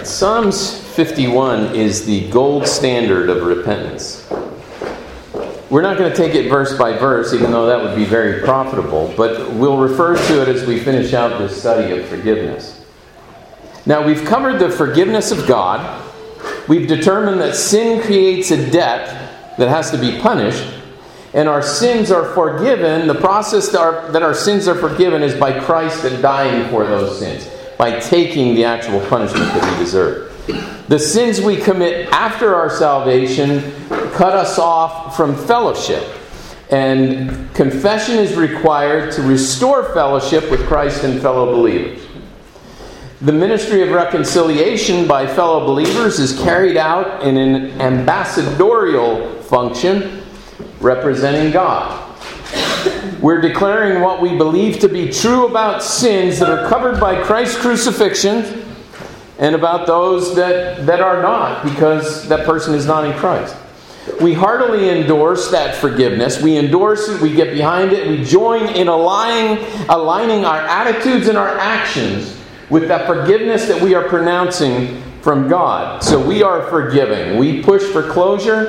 Psalms 51 is the gold standard of repentance. We're not going to take it verse by verse, even though that would be very profitable, but we'll refer to it as we finish out this study of forgiveness. Now, we've covered the forgiveness of God. We've determined that sin creates a debt that has to be punished, and our sins are forgiven. The process that our sins are forgiven is by Christ dying for those sins, by taking the actual punishment that we deserve. The sins we commit after our salvation cut us off from fellowship, and confession is required to restore fellowship with Christ and fellow believers. The ministry of reconciliation by fellow believers is carried out in an ambassadorial function representing God. We're declaring what we believe to be true about sins that are covered by Christ's crucifixion and about those that are not, because that person is not in Christ. We heartily endorse that forgiveness. We endorse it, we get behind it, we join in aligning our attitudes and our actions with that forgiveness that we are pronouncing from God. So we are forgiving. We push for closure.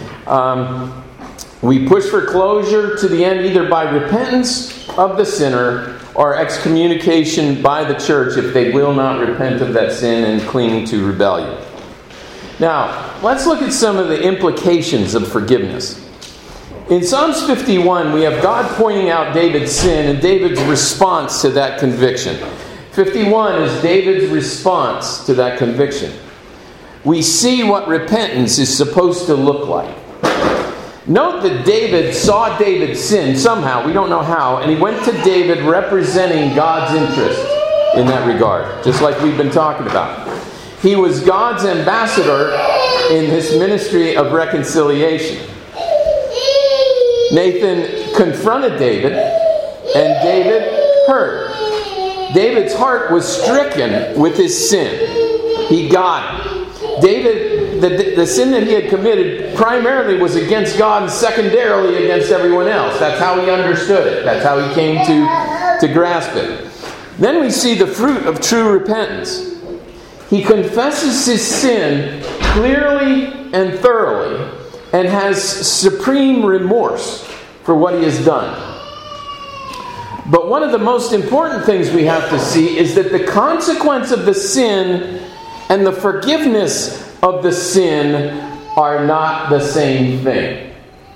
We push for closure to the end either by repentance of the sinner or excommunication by the church if they will not repent of that sin and cling to rebellion. Now, let's look at some of the implications of forgiveness. In Psalms 51, we have God pointing out David's sin and David's response to that conviction. 51 is David's response to that conviction. We see what repentance is supposed to look like. Note that David saw David's sin somehow, we don't know how, and he went to David representing God's interest in that regard, just like we've been talking about. He was God's ambassador in his ministry of reconciliation. Nathan confronted David, and David heard. David's heart was stricken with his sin. He got it. David, the sin that he had committed primarily was against God and secondarily against everyone else. That's how he understood it. That's how he came to grasp it. Then we see the fruit of true repentance. He confesses his sin clearly and thoroughly and has supreme remorse for what he has done. But one of the most important things we have to see is that the consequence of the sin and the forgiveness of the sin are not the same thing.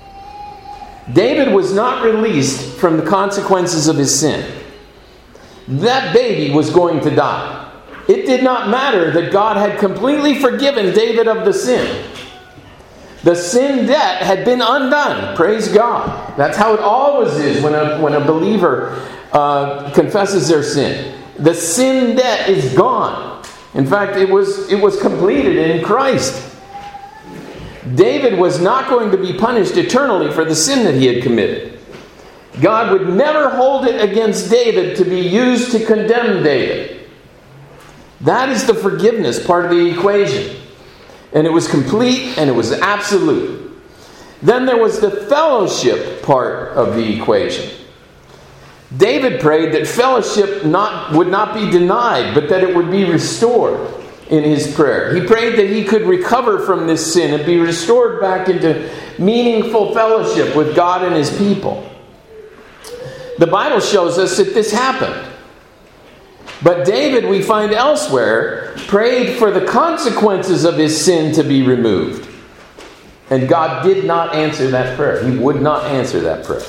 David was not released from the consequences of his sin. That baby was going to die. It did not matter that God had completely forgiven David of the sin. The sin debt had been undone. Praise God. That's how it always is when a believer confesses their sin. The sin debt is gone. In fact, it was completed in Christ. David was not going to be punished eternally for the sin that he had committed. God would never hold it against David to be used to condemn David. That is the forgiveness part of the equation. And it was complete and it was absolute. Then there was the fellowship part of the equation. David prayed that fellowship would not be denied, but that it would be restored in his prayer. He prayed that he could recover from this sin and be restored back into meaningful fellowship with God and his people. The Bible shows us that this happened. But David, we find elsewhere, prayed for the consequences of his sin to be removed. And God did not answer that prayer. He would not answer that prayer.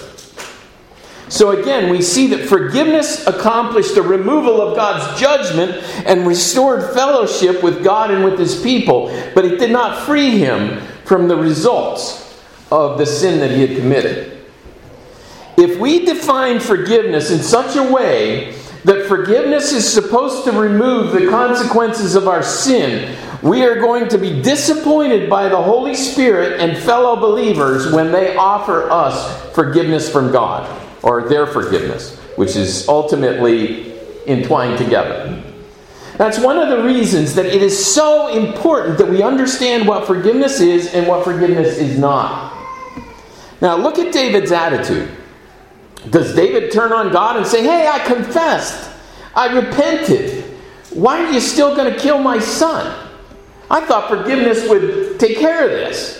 So again, we see that forgiveness accomplished the removal of God's judgment and restored fellowship with God and with his people. But it did not free him from the results of the sin that he had committed. If we define forgiveness in such a way that forgiveness is supposed to remove the consequences of our sin, we are going to be disappointed by the Holy Spirit and fellow believers when they offer us forgiveness from God, or their forgiveness, which is ultimately entwined together. That's one of the reasons that it is so important that we understand what forgiveness is and what forgiveness is not. Now look at David's attitude. Does David turn on God and say, hey, I confessed, I repented? Why are you still going to kill my son? I thought forgiveness would take care of this.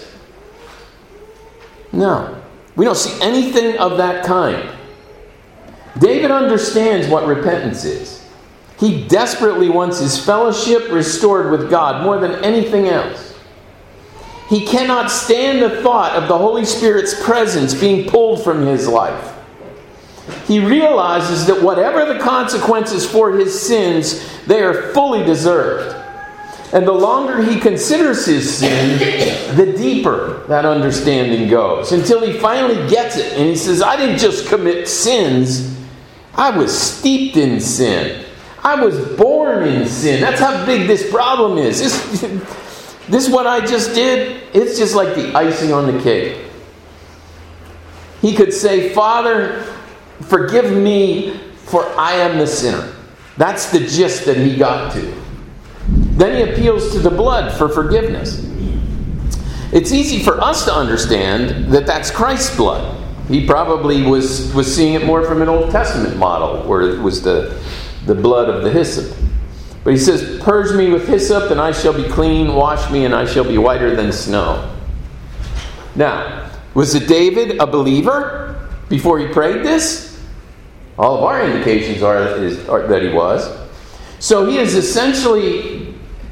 No. We don't see anything of that kind. David understands what repentance is. He desperately wants his fellowship restored with God more than anything else. He cannot stand the thought of the Holy Spirit's presence being pulled from his life. He realizes that whatever the consequences for his sins, they are fully deserved. And the longer he considers his sin, the deeper that understanding goes. Until he finally gets it. And he says, I didn't just commit sins. I was steeped in sin. I was born in sin. That's how big this problem is. This what I just did, it's just like the icing on the cake. He could say, Father, forgive me, for I am the sinner. That's the gist that he got to. Then he appeals to the blood for forgiveness. It's easy for us to understand that that's Christ's blood. He probably was seeing it more from an Old Testament model, where it was the blood of the hyssop. But he says, purge me with hyssop, and I shall be clean. Wash me, and I shall be whiter than snow. Now, was it David a believer before he prayed this? All of our indications are that he was. So he is essentially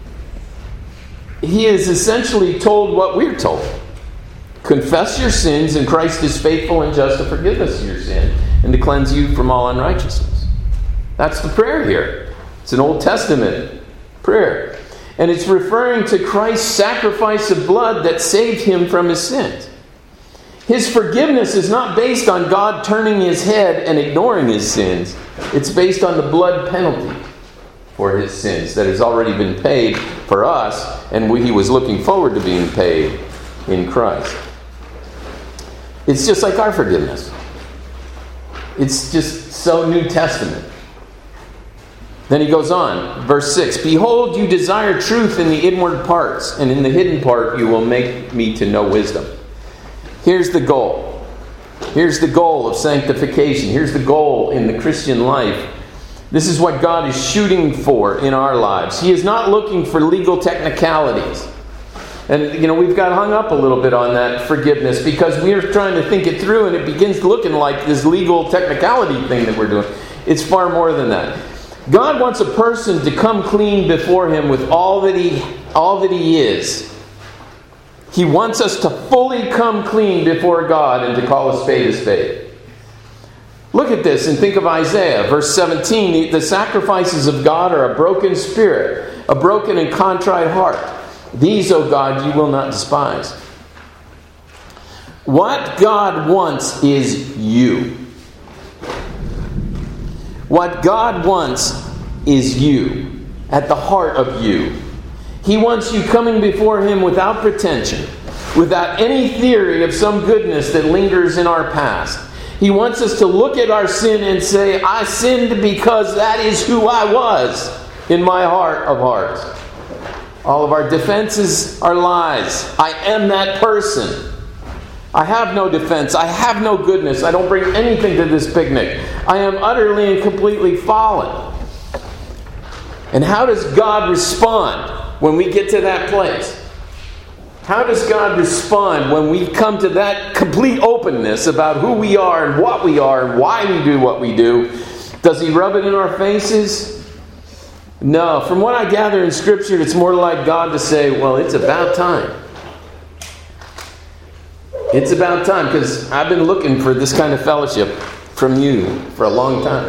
told what we're told. Confess your sins, and Christ is faithful and just to forgive us your sin and to cleanse you from all unrighteousness. That's the prayer here. It's an Old Testament prayer. And it's referring to Christ's sacrifice of blood that saved him from his sins. His forgiveness is not based on God turning his head and ignoring his sins. It's based on the blood penalty for his sins that has already been paid for us, and he was looking forward to being paid in Christ. It's just like our forgiveness. It's just so New Testament. Then he goes on, verse 6, Behold, you desire truth in the inward parts, and in the hidden part you will make me to know wisdom. Here's the goal. Here's the goal of sanctification. Here's the goal in the Christian life. This is what God is shooting for in our lives. He is not looking for legal technicalities. And, we've got hung up a little bit on that forgiveness because we're trying to think it through, and it begins looking like this legal technicality thing that we're doing. It's far more than that. God wants a person to come clean before him with all that he is. He wants us to fully come clean before God and to call a spade. Look at this and think of Isaiah, verse 17. The sacrifices of God are a broken spirit, a broken and contrite heart. These, O God, you will not despise. What God wants is you. What God wants is you, at the heart of you. He wants you coming before him without pretension, without any theory of some goodness that lingers in our past. He wants us to look at our sin and say, I sinned because that is who I was in my heart of hearts. All of our defenses are lies. I am that person. I have no defense. I have no goodness. I don't bring anything to this picnic. I am utterly and completely fallen. And how does God respond when we get to that place? How does God respond when we come to that complete openness about who we are and what we are and why we do what we do? Does he rub it in our faces? No. From what I gather in Scripture, it's more like God to say, well, it's about time. It's about time, because I've been looking for this kind of fellowship from you for a long time.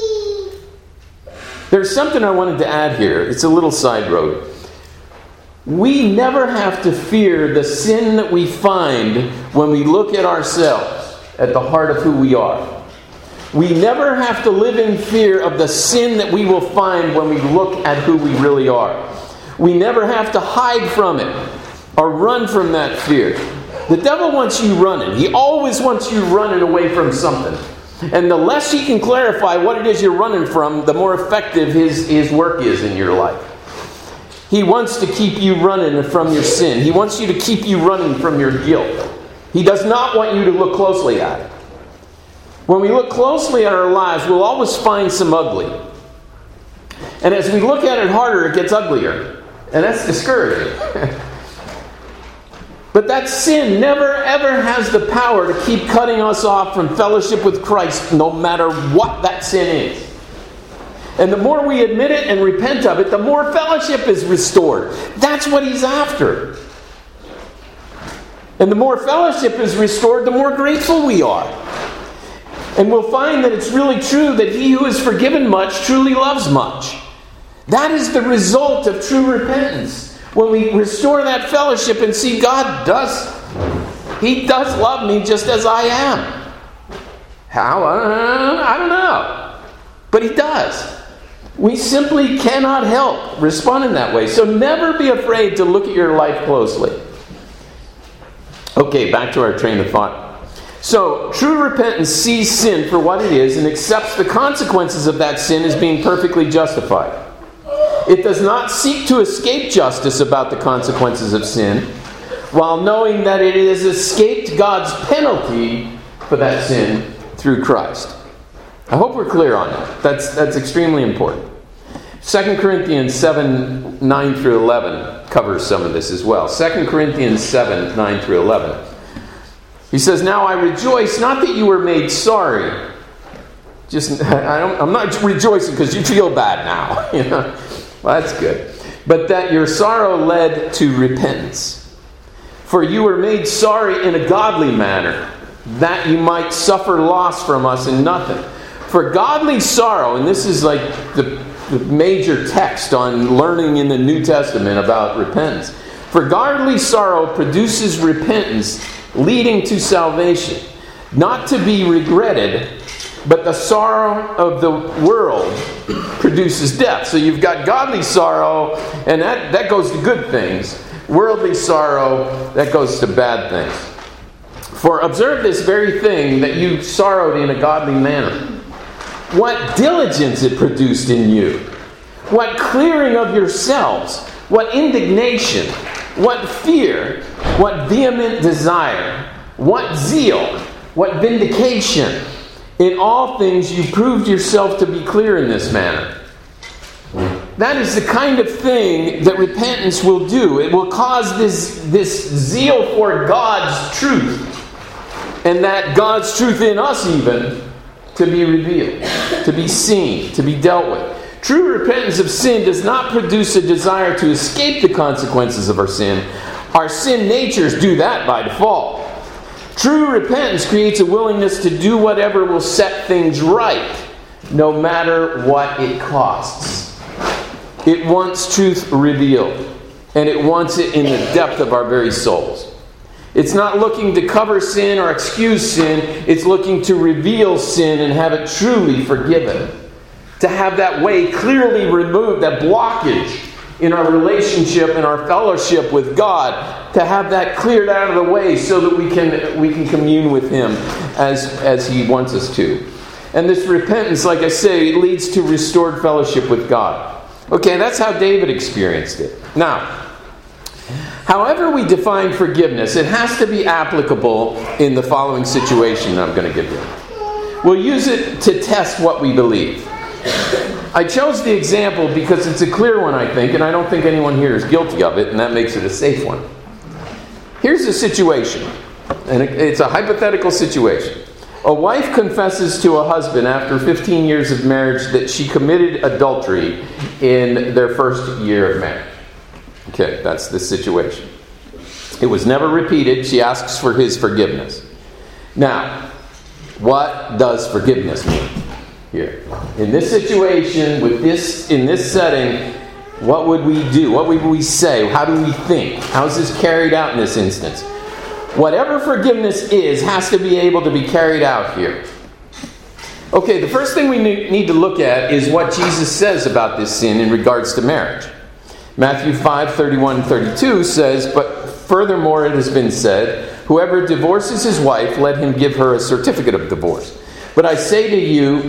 There's something I wanted to add here. It's a little side road. We never have to fear the sin that we find when we look at ourselves, at the heart of who we are. We never have to live in fear of the sin that we will find when we look at who we really are. We never have to hide from it or run from that fear. The devil wants you running. He always wants you running away from something. And the less he can clarify what it is you're running from, the more effective his work is in your life. He wants to keep you running from your sin. He wants you to keep you running from your guilt. He does not want you to look closely at it. When we look closely at our lives, we'll always find some ugly. And as we look at it harder, it gets uglier. And that's discouraging. But that sin never ever has the power to keep cutting us off from fellowship with Christ, no matter what that sin is. And the more we admit it and repent of it, the more fellowship is restored. That's what he's after. And the more fellowship is restored, the more grateful we are. And we'll find that it's really true that he who is forgiven much truly loves much. That is the result of true repentance. When we restore that fellowship and see He does love me just as I am. How? I don't know. But He does. We simply cannot help responding that way. So never be afraid to look at your life closely. Okay, back to our train of thought. So, true repentance sees sin for what it is and accepts the consequences of that sin as being perfectly justified. It does not seek to escape justice about the consequences of sin, while knowing that it has escaped God's penalty for that sin through Christ. I hope we're clear on that. That's extremely important. 2 Corinthians 7, 9 through 11 covers some of this as well. 2 Corinthians 7, 9 through 11. He says, "Now I rejoice, not that you were made sorry." I'm not rejoicing because you feel bad now. Well, that's good. "But that your sorrow led to repentance. For you were made sorry in a godly manner, that you might suffer loss from us in nothing. For godly sorrow," and this is like the major text on learning in the New Testament about repentance. "For godly sorrow produces repentance, leading to salvation, not to be regretted, but the sorrow of the world produces death." So you've got godly sorrow, and that goes to good things. Worldly sorrow, that goes to bad things. "For observe this very thing, that you sorrowed in a godly manner. What diligence it produced in you! What clearing of yourselves! What indignation! What fear! What vehement desire! What zeal! What vindication! In all things you proved yourself to be clear in this manner." That is the kind of thing that repentance will do. It will cause this zeal for God's truth, and that God's truth in us even, to be revealed, to be seen, to be dealt with. True repentance of sin does not produce a desire to escape the consequences of our sin. Our sin natures do that by default. True repentance creates a willingness to do whatever will set things right, no matter what it costs. It wants truth revealed, and it wants it in the depth of our very souls. It's not looking to cover sin or excuse sin. It's looking to reveal sin and have it truly forgiven. To have that way clearly removed, that blockage in our relationship and our fellowship with God, to have that cleared out of the way so that we can commune with Him as He wants us to. And this repentance, like I say, leads to restored fellowship with God. Okay, that's how David experienced it. Now, however we define forgiveness, it has to be applicable in the following situation I'm going to give you. We'll use it to test what we believe. I chose the example because it's a clear one, I think, and I don't think anyone here is guilty of it, and that makes it a safe one. Here's the situation, and it's a hypothetical situation. A wife confesses to a husband after 15 years of marriage that she committed adultery in their first year of marriage. Okay, that's the situation. It was never repeated. She asks for his forgiveness. Now, what does forgiveness mean here? In this situation, in this setting, what would we do? What would we say? How do we think? How is this carried out in this instance? Whatever forgiveness is has to be able to be carried out here. Okay, the first thing we need to look at is what Jesus says about this sin in regards to marriage. Matthew 5:31-32 says, "But furthermore it has been said, whoever divorces his wife, let him give her a certificate of divorce. But I say to you,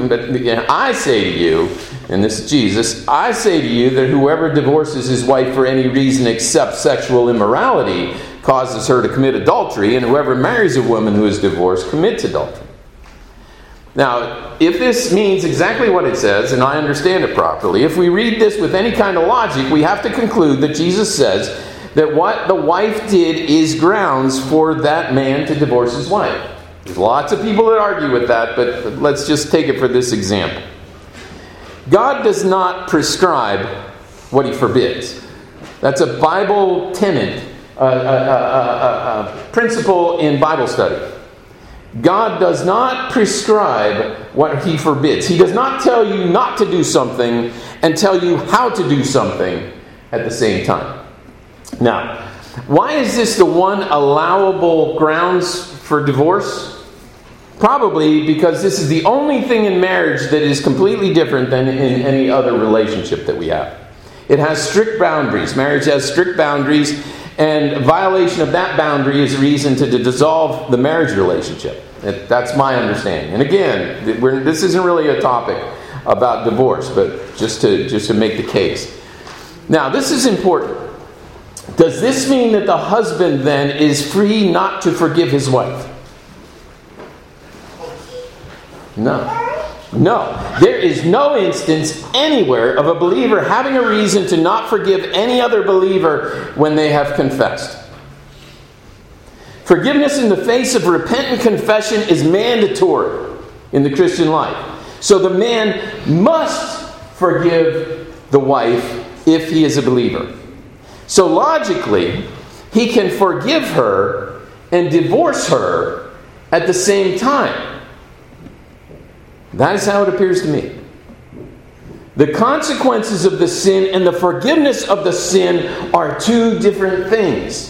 and this is Jesus, I say to you that whoever divorces his wife for any reason except sexual immorality causes her to commit adultery, and whoever marries a woman who is divorced commits adultery." Now, if this means exactly what it says, and I understand it properly, if we read this with any kind of logic, we have to conclude that Jesus says that what the wife did is grounds for that man to divorce his wife. There's lots of people that argue with that, but let's just take it for this example. God does not prescribe what He forbids. That's a Bible tenet, a principle in Bible study. God does not prescribe what He forbids. He does not tell you not to do something and tell you how to do something at the same time. Now, why is this the one allowable grounds for divorce? Probably because this is the only thing in marriage that is completely different than in any other relationship that we have. It has strict boundaries. Marriage has strict boundaries, and a violation of that boundary is a reason to dissolve the marriage relationship. That's my understanding. And again, this isn't really a topic about divorce, but just to make the case. Now, this is important. Does this mean that the husband then is free not to forgive his wife? No. No. There is no instance anywhere of a believer having a reason to not forgive any other believer when they have confessed. Forgiveness in the face of repentant confession is mandatory in the Christian life. So the man must forgive the wife if he is a believer. So logically, he can forgive her and divorce her at the same time. That is how it appears to me. The consequences of the sin and the forgiveness of the sin are two different things.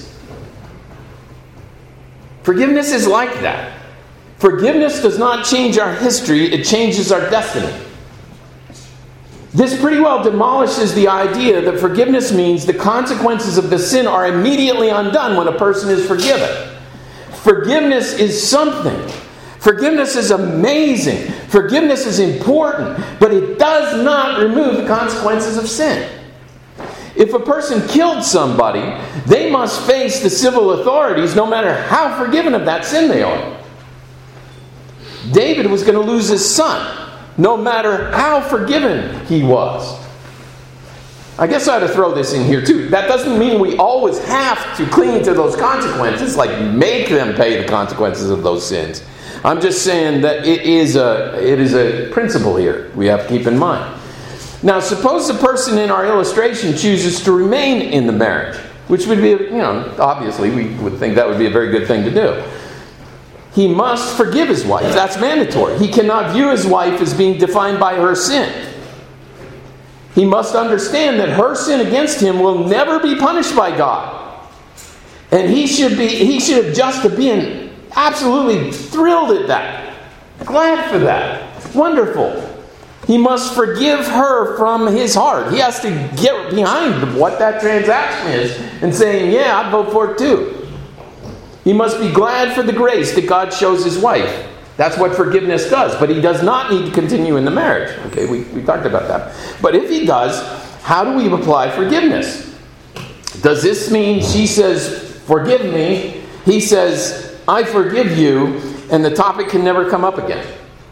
Forgiveness is like that. Forgiveness does not change our history, it changes our destiny. This pretty well demolishes the idea that forgiveness means the consequences of the sin are immediately undone when a person is forgiven. Forgiveness is something. Forgiveness is amazing. Forgiveness is important, but it does not remove the consequences of sin. If a person killed somebody, they must face the civil authorities no matter how forgiven of that sin they are. David was going to lose his son no matter how forgiven he was. I guess I ought to throw this in here too. That doesn't mean we always have to cling to those consequences, like make them pay the consequences of those sins. I'm just saying that it is a principle here we have to keep in mind. Now, suppose the person in our illustration chooses to remain in the marriage, which would be, obviously we would think that would be a very good thing to do. He must forgive his wife. That's mandatory. He cannot view his wife as being defined by her sin. He must understand that her sin against him will never be punished by God. And he should have just been absolutely thrilled at that. Glad for that. Wonderful. He must forgive her from his heart. He has to get behind what that transaction is and saying, yeah, I'd vote for it too. He must be glad for the grace that God shows his wife. That's what forgiveness does. But he does not need to continue in the marriage. Okay, we talked about that. But if he does, how do we apply forgiveness? Does this mean she says, forgive me? He says, I forgive you, and the topic can never come up again.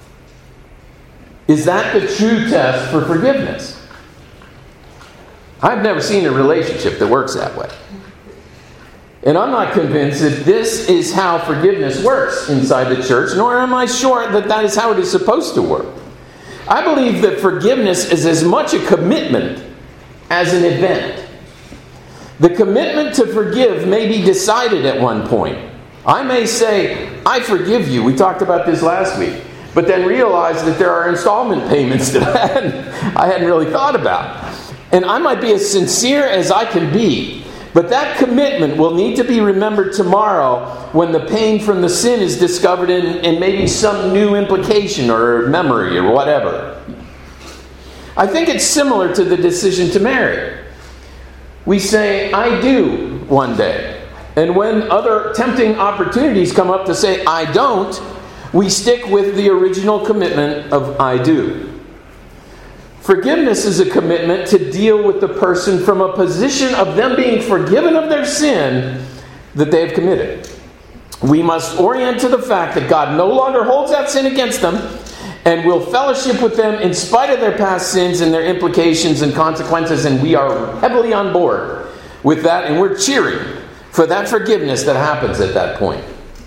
Is that the true test for forgiveness? I've never seen a relationship that works that way. And I'm not convinced that this is how forgiveness works inside the church, nor am I sure that that is how it is supposed to work. I believe that forgiveness is as much a commitment as an event. The commitment to forgive may be decided at one point. I may say, I forgive you. We talked about this last week. But then realize that there are installment payments that I hadn't really thought about. And I might be as sincere as I can be. But that commitment will need to be remembered tomorrow when the pain from the sin is discovered in maybe some new implication or memory or whatever. I think it's similar to the decision to marry. We say, I do one day. And when other tempting opportunities come up to say, I don't, we stick with the original commitment of I do. Forgiveness is a commitment to deal with the person from a position of them being forgiven of their sin that they have committed. We must orient to the fact that God no longer holds that sin against them, and we'll fellowship with them in spite of their past sins and their implications and consequences, and we are heavily on board with that, and we're cheering for that forgiveness that happens at that point.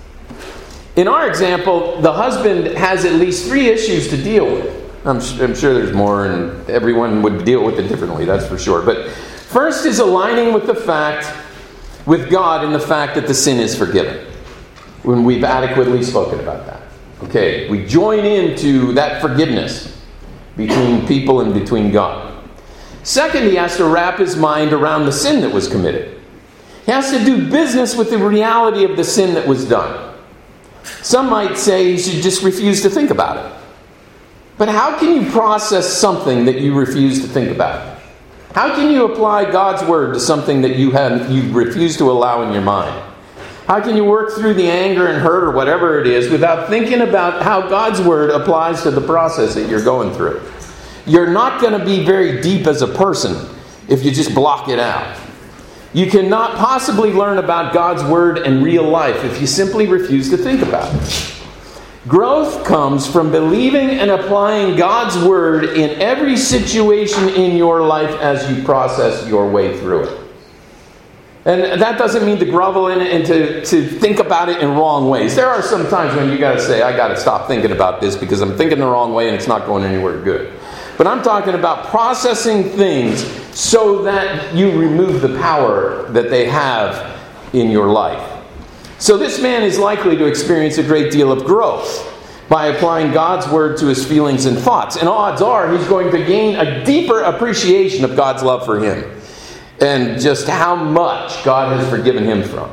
In our example, the husband has at least 3 issues to deal with. I'm sure there's more, and everyone would deal with it differently, that's for sure. But first is aligning with with God in the fact that the sin is forgiven. When we've adequately spoken about that. Okay, we join into that forgiveness between people and between God. Second, he has to wrap his mind around the sin that was committed. He has to do business with the reality of the sin that was done. Some might say he should just refuse to think about it. But how can you process something that you refuse to think about? How can you apply God's word to something that you refuse to allow in your mind? How can you work through the anger and hurt or whatever it is without thinking about how God's word applies to the process that you're going through? You're not going to be very deep as a person if you just block it out. You cannot possibly learn about God's word and real life if you simply refuse to think about it. Growth comes from believing and applying God's word in every situation in your life as you process your way through it. And that doesn't mean to grovel in it and to think about it in wrong ways. There are some times when you got to say, I got to stop thinking about this because I'm thinking the wrong way and it's not going anywhere good. But I'm talking about processing things so that you remove the power that they have in your life. So this man is likely to experience a great deal of growth by applying God's word to his feelings and thoughts. And odds are he's going to gain a deeper appreciation of God's love for him and just how much God has forgiven him from.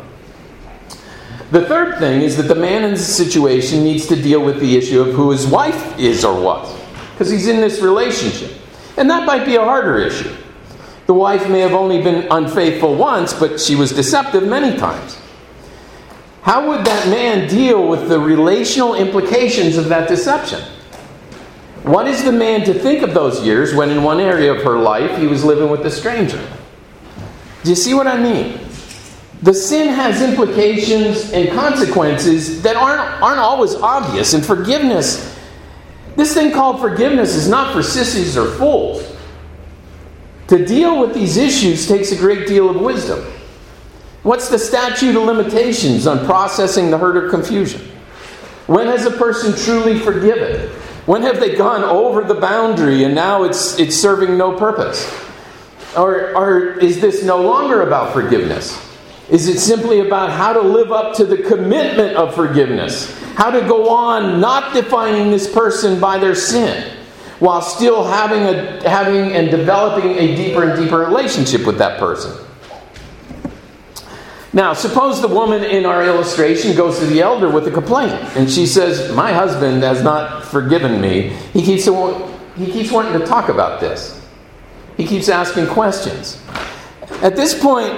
The third thing is that the man in this situation needs to deal with the issue of who his wife is or was, because he's in this relationship. And that might be a harder issue. The wife may have only been unfaithful once, but she was deceptive many times. How would that man deal with the relational implications of that deception? What is the man to think of those years when in one area of her life he was living with a stranger? Do you see what I mean? The sin has implications and consequences that aren't always obvious. And forgiveness, this thing called forgiveness, is not for sissies or fools. To deal with these issues takes a great deal of wisdom. What's the statute of limitations on processing the hurt or confusion? When has a person truly forgiven? When have they gone over the boundary and now it's serving no purpose? Or is this no longer about forgiveness? Is it simply about how to live up to the commitment of forgiveness? How to go on not defining this person by their sin, while still having and developing a deeper and deeper relationship with that person? Now, suppose the woman in our illustration goes to the elder with a complaint, and she says, "My husband has not forgiven me. He keeps wanting to talk about this. He keeps asking questions." At this point,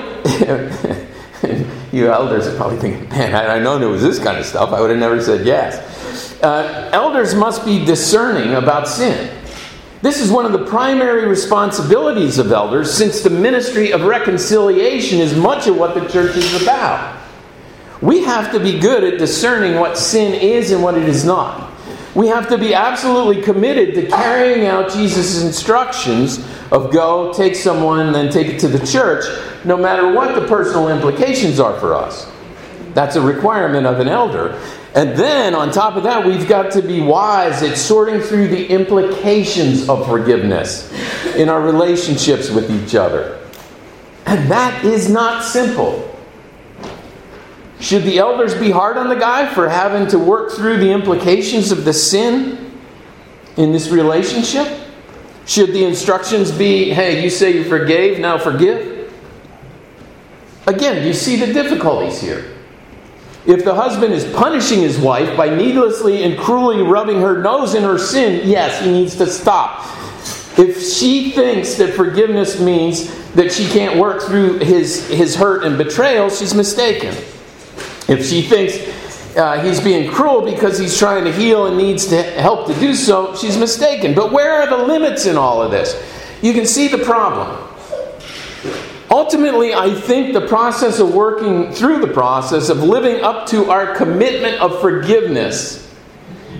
you elders are probably thinking, "Man, had I known it was this kind of stuff, I would have never said yes." Elders must be discerning about sin. This is one of the primary responsibilities of elders, since the ministry of reconciliation is much of what the church is about. We have to be good at discerning what sin is and what it is not. We have to be absolutely committed to carrying out Jesus' instructions of go, take someone, then take it to the church, no matter what the personal implications are for us. That's a requirement of an elder. And then, on top of that, we've got to be wise at sorting through the implications of forgiveness in our relationships with each other. And that is not simple. Should the elders be hard on the guy for having to work through the implications of the sin in this relationship? Should the instructions be, hey, you say you forgave, now forgive? Again, you see the difficulties here. If the husband is punishing his wife by needlessly and cruelly rubbing her nose in her sin, yes, he needs to stop. If she thinks that forgiveness means that she can't work through his hurt and betrayal, she's mistaken. If she thinks he's being cruel because he's trying to heal and needs to help to do so, she's mistaken. But where are the limits in all of this? You can see the problem. Ultimately, I think the process of working through the process of living up to our commitment of forgiveness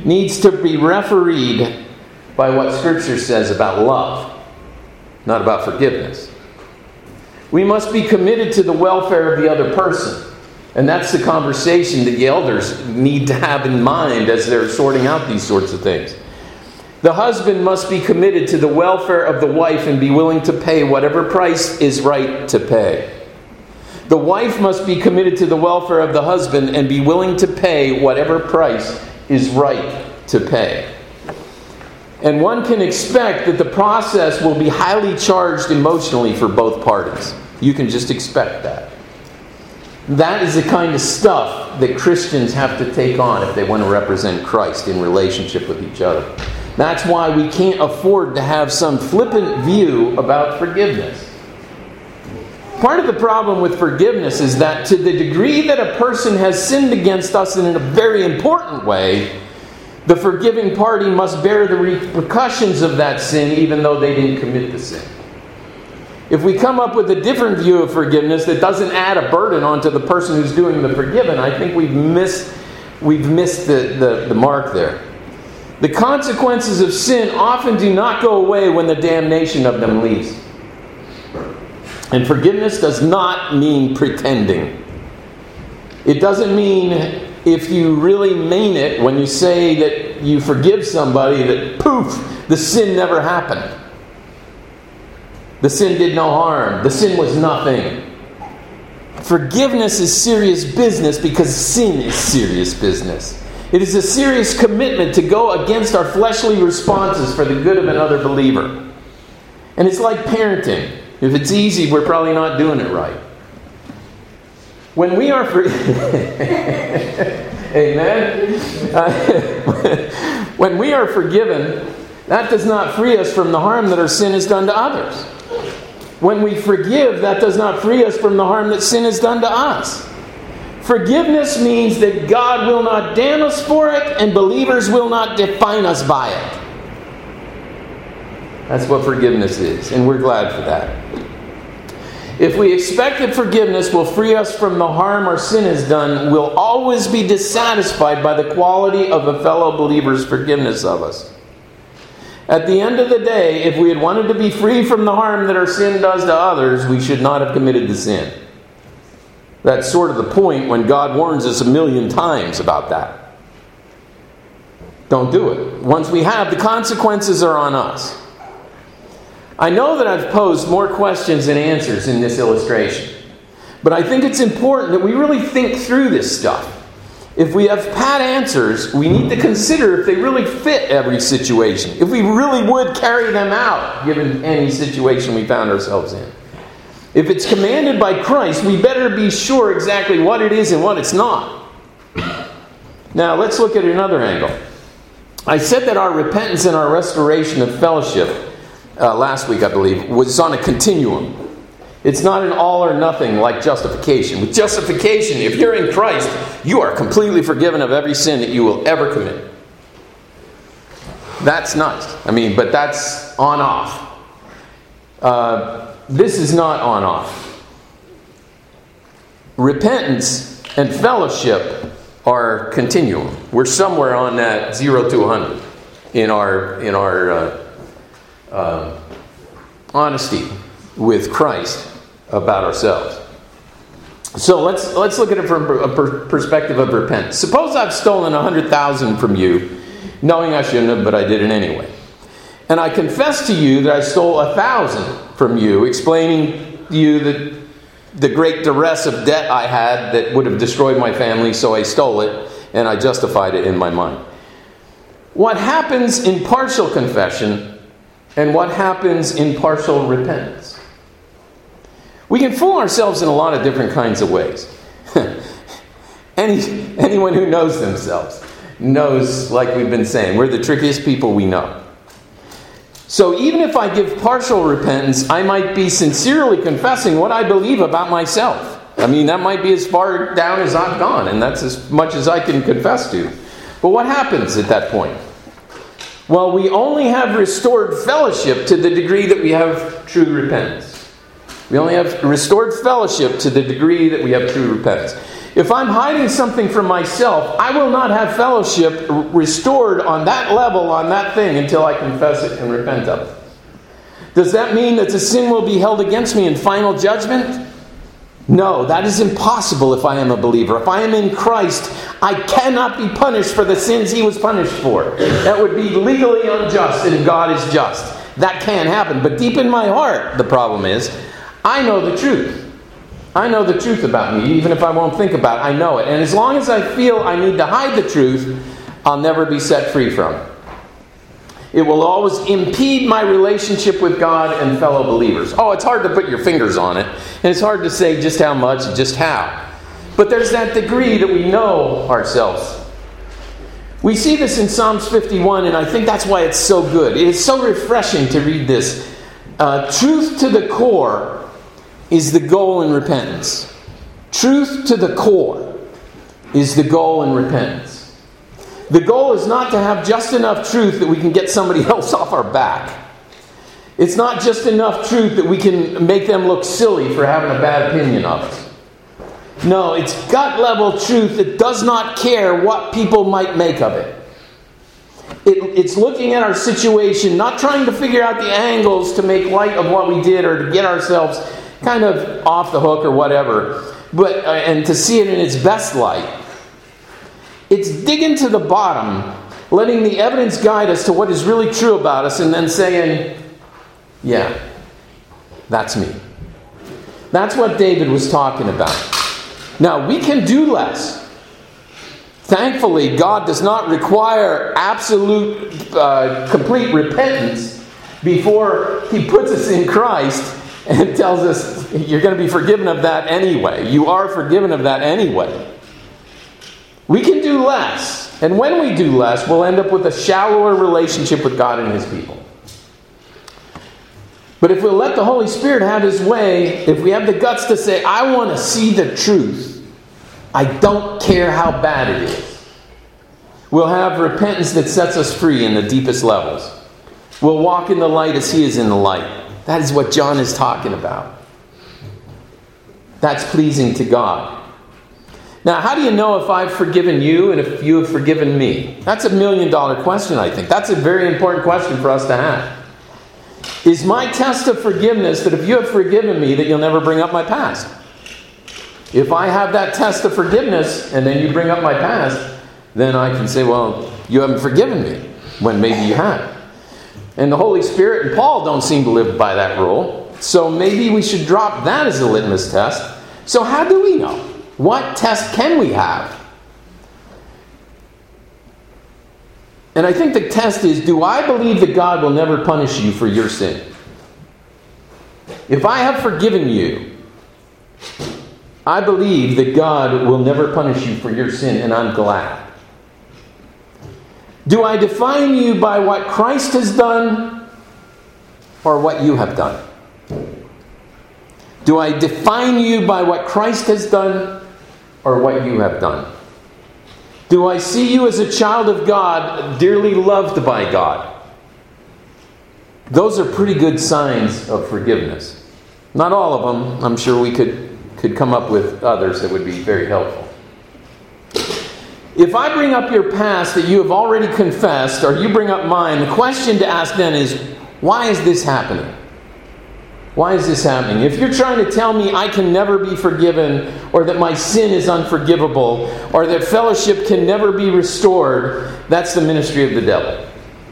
needs to be refereed by what Scripture says about love, not about forgiveness. We must be committed to the welfare of the other person. And that's the conversation that the elders need to have in mind as they're sorting out these sorts of things. The husband must be committed to the welfare of the wife and be willing to pay whatever price is right to pay. The wife must be committed to the welfare of the husband and be willing to pay whatever price is right to pay. And one can expect that the process will be highly charged emotionally for both parties. You can just expect that. That is the kind of stuff that Christians have to take on if they want to represent Christ in relationship with each other. That's why we can't afford to have some flippant view about forgiveness. Part of the problem with forgiveness is that to the degree that a person has sinned against us in a very important way, the forgiving party must bear the repercussions of that sin even though they didn't commit the sin. If we come up with a different view of forgiveness that doesn't add a burden onto the person who's doing the forgiven, I think we've missed the mark there. The consequences of sin often do not go away when the damnation of them leaves. And forgiveness does not mean pretending. It doesn't mean if you really mean it when you say that you forgive somebody that poof, the sin never happened. The sin did no harm. The sin was nothing. Forgiveness is serious business because sin is serious business. It is a serious commitment to go against our fleshly responses for the good of another believer. And it's like parenting. If it's easy, we're probably not doing it right. When we are Amen? When we are forgiven, that does not free us from the harm that our sin has done to others. When we forgive, that does not free us from the harm that sin has done to us. Forgiveness means that God will not damn us for it, and believers will not define us by it. That's what forgiveness is, and we're glad for that. If we expect that forgiveness will free us from the harm our sin has done, we'll always be dissatisfied by the quality of a fellow believer's forgiveness of us. At the end of the day, if we had wanted to be free from the harm that our sin does to others, we should not have committed the sin. That's sort of the point when God warns us 1,000,000 times about that. Don't do it. Once we have, the consequences are on us. I know that I've posed more questions than answers in this illustration, but I think it's important that we really think through this stuff. If we have pat answers, we need to consider if they really fit every situation, if we really would carry them out given any situation we found ourselves in. If it's commanded by Christ, we better be sure exactly what it is and what it's not. Now, let's look at another angle. I said that our repentance and our restoration of fellowship, last week I believe, was on a continuum. It's not an all or nothing like justification. With justification, if you're in Christ, you are completely forgiven of every sin that you will ever commit. That's nice. But that's on-off. This is not on-off. Repentance and fellowship are continuum. We're somewhere on that 0 to 100 in our honesty with Christ about ourselves. So let's look at it from a perspective of repentance. Suppose I've stolen 100,000 from you, knowing I shouldn't have, but I did it anyway. And I confess to you that I stole 1,000 from you, explaining to you that the great duress of debt I had that would have destroyed my family, so I stole it, and I justified it in my mind. What happens in partial confession and what happens in partial repentance? We can fool ourselves in a lot of different kinds of ways. Anyone who knows themselves knows, like we've been saying, we're the trickiest people we know. So even if I give partial repentance, I might be sincerely confessing what I believe about myself. That might be as far down as I've gone, and that's as much as I can confess to. But what happens at that point? Well, we only have restored fellowship to the degree that we have true repentance. We only have restored fellowship to the degree that we have true repentance. If I'm hiding something from myself, I will not have fellowship restored on that level, on that thing, until I confess it and repent of it. Does that mean that the sin will be held against me in final judgment? No, that is impossible if I am a believer. If I am in Christ, I cannot be punished for the sins He was punished for. That would be legally unjust, and God is just. That can't happen. But deep in my heart, the problem is, I know the truth. I know the truth about me, even if I won't think about it. I know it. And as long as I feel I need to hide the truth, I'll never be set free from it. It will always impede my relationship with God and fellow believers. Oh, it's hard to put your fingers on it. And it's hard to say just how much and just how. But there's that degree that we know ourselves. We see this in Psalms 51, and I think that's why it's so good. It is so refreshing to read this. Truth to the core is the goal in repentance. Truth to the core is the goal in repentance. The goal is not to have just enough truth that we can get somebody else off our back. It's not just enough truth that we can make them look silly for having a bad opinion of us. No, it's gut-level truth that does not care what people might make of it. It's looking at our situation, not trying to figure out the angles to make light of what we did or to get ourselves kind of off the hook or whatever, but and to see it in its best light. It's digging to the bottom, letting the evidence guide us to what is really true about us, and then saying, yeah, that's me. That's what David was talking about. Now, we can do less. Thankfully, God does not require absolute, complete repentance before He puts us in Christ and tells us, you're going to be forgiven of that anyway. You are forgiven of that anyway. We can do less. And when we do less, we'll end up with a shallower relationship with God and His people. But if we'll let the Holy Spirit have His way, if we have the guts to say, I want to see the truth, I don't care how bad it is, we'll have repentance that sets us free in the deepest levels. We'll walk in the light as He is in the light. That is what John is talking about. That's pleasing to God. Now, how do you know if I've forgiven you and if you have forgiven me? That's $1 million question, I think. That's a very important question for us to have. Is my test of forgiveness that if you have forgiven me, that you'll never bring up my past? If I have that test of forgiveness and then you bring up my past, then I can say, well, you haven't forgiven me, when maybe you have. And the Holy Spirit and Paul don't seem to live by that rule. So maybe we should drop that as a litmus test. So how do we know? What test can we have? And I think the test is, do I believe that God will never punish you for your sin? If I have forgiven you, I believe that God will never punish you for your sin, and I'm glad. Do I define you by what Christ has done or what you have done? Do I define you by what Christ has done or what you have done? Do I see you as a child of God, dearly loved by God? Those are pretty good signs of forgiveness. Not all of them. I'm sure we could come up with others that would be very helpful. If I bring up your past that you have already confessed, or you bring up mine, the question to ask then is, why is this happening? Why is this happening? If you're trying to tell me I can never be forgiven, or that my sin is unforgivable, or that fellowship can never be restored, that's the ministry of the devil.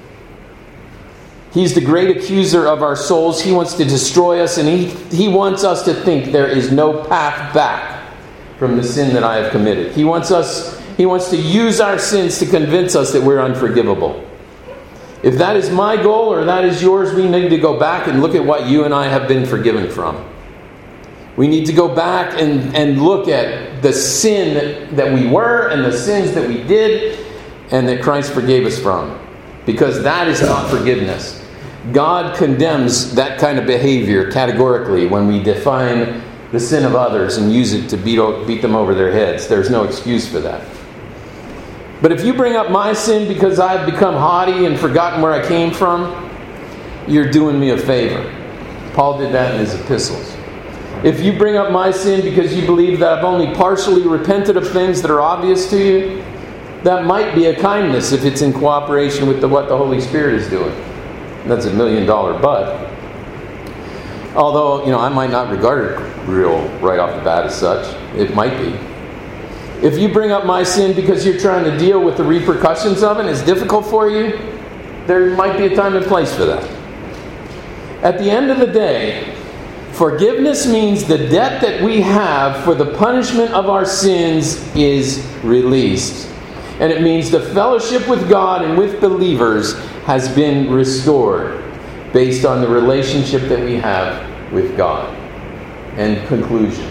He's the great accuser of our souls. He wants to destroy us, and he wants us to think there is no path back from the sin that I have committed. He wants to use our sins to convince us that we're unforgivable. If that is my goal or that is yours, we need to go back and look at what you and I have been forgiven from. We need to go back and look at the sin that we were and the sins that we did and that Christ forgave us from. Because that is not forgiveness. God condemns that kind of behavior categorically when we define the sin of others and use it to beat them over their heads. There's no excuse for that. But if you bring up my sin because I've become haughty and forgotten where I came from, you're doing me a favor. Paul did that in his epistles. If you bring up my sin because you believe that I've only partially repented of things that are obvious to you, that might be a kindness if it's in cooperation with what the Holy Spirit is doing. That's $1 million but. Although, I might not regard it real right off the bat as such. It might be. If you bring up my sin because you're trying to deal with the repercussions of it, and it's difficult for you, there might be a time and place for that. At the end of the day, forgiveness means the debt that we have for the punishment of our sins is released. And it means the fellowship with God and with believers has been restored based on the relationship that we have with God. And conclusion.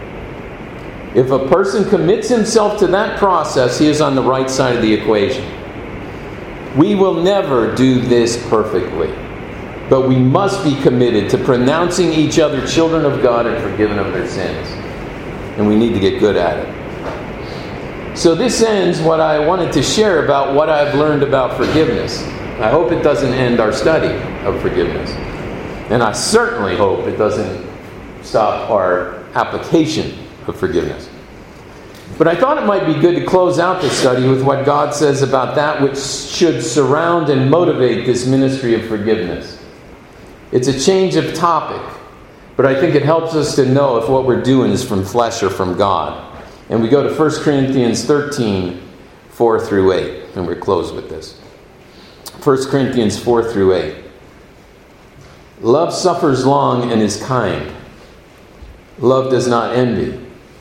If a person commits himself to that process, he is on the right side of the equation. We will never do this perfectly. But we must be committed to pronouncing each other children of God and forgiven of their sins. And we need to get good at it. So this ends what I wanted to share about what I've learned about forgiveness. I hope it doesn't end our study of forgiveness. And I certainly hope it doesn't stop our application of forgiveness. But I thought it might be good to close out this study with what God says about that which should surround and motivate this ministry of forgiveness. It's a change of topic, but I think it helps us to know if what we're doing is from flesh or from God. And we go to 1 Corinthians 13, 4 through 8, and we're closed with this. 1 Corinthians 4 through 8. Love suffers long and is kind. Love does not envy.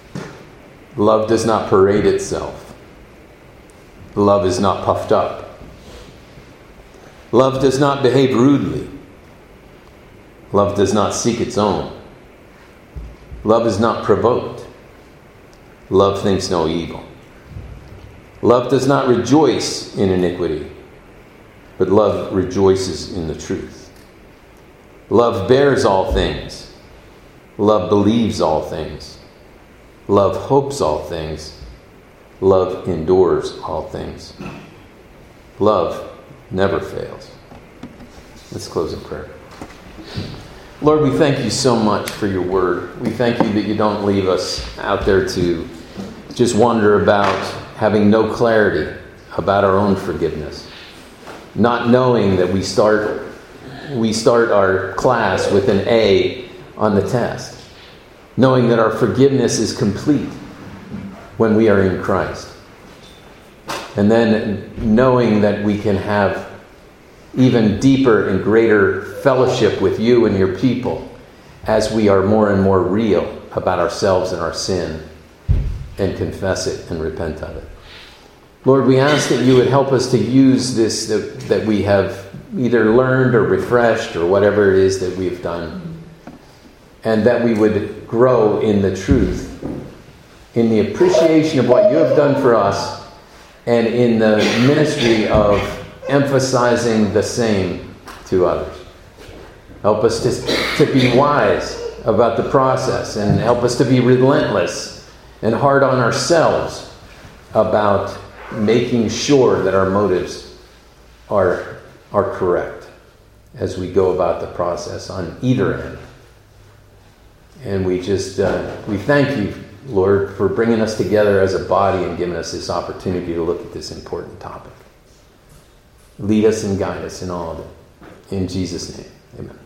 Love does not parade itself. Love is not puffed up. Love does not behave rudely. Love does not seek its own. Love is not provoked. Love thinks no evil. Love does not rejoice in iniquity, but love rejoices in the truth. Love bears all things. Love believes all things. Love hopes all things. Love endures all things. Love never fails. Let's close in prayer. Lord, we thank you so much for your word. We thank you that you don't leave us out there to just wonder about having no clarity about our own forgiveness. Not knowing that we start our class with an A on the test. Knowing that our forgiveness is complete when we are in Christ. And then knowing that we can have even deeper and greater fellowship with you and your people as we are more and more real about ourselves and our sin and confess it and repent of it. Lord, we ask that you would help us to use this that we have either learned or refreshed or whatever it is that we've done, and that we would grow in the truth, in the appreciation of what you have done for us, and in the ministry of emphasizing the same to others. Help us to be wise about the process, and help us to be relentless and hard on ourselves about making sure that our motives are correct as we go about the process on either end. And we thank you, Lord, for bringing us together as a body and giving us this opportunity to look at this important topic. Lead us and guide us in all of it. In Jesus' name, amen.